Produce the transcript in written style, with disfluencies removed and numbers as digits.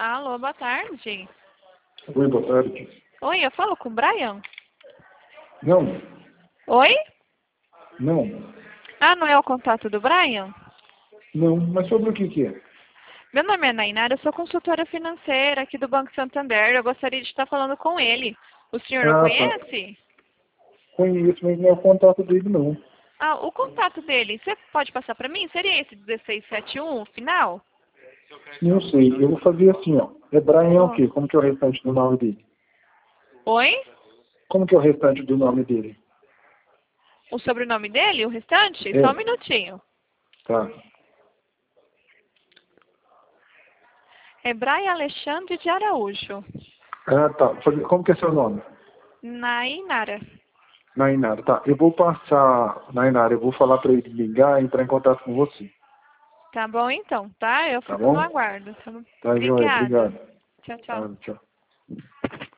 Alô, boa tarde. Oi, boa tarde. Oi, eu falo com o Brian? Não, Oi? não, Ah, não é o contato do Brian? não, mas sobre o que que é? Meu nome é Nainara, eu sou consultora financeira aqui do Banco Santander. Eu gostaria de estar falando com ele. O senhor o Ah, tá. conhece? Conheço, mas não é o contato dele, não. Ah, o contato dele, você pode passar para mim? Seria esse 1671, o final? Não sei, eu vou fazer assim, ó. É Brian o Oh. quê? Como que é o restante do nome dele? Oi? Como que é o restante do nome dele? O sobrenome dele, o restante? Só um É, minutinho. tá. É Brian Alexandre de Araújo. Ah, tá. Como que é seu nome? Nainara. Nainara, tá. Eu vou passar, Nainara, eu vou falar pra ele ligar e entrar em contato com você. Tá bom então, tá? Eu Tá fico no bom? aguardo. Tá bom? Tá, joia. Obrigada. Obrigado. Tchau, tchau. Tá, tchau.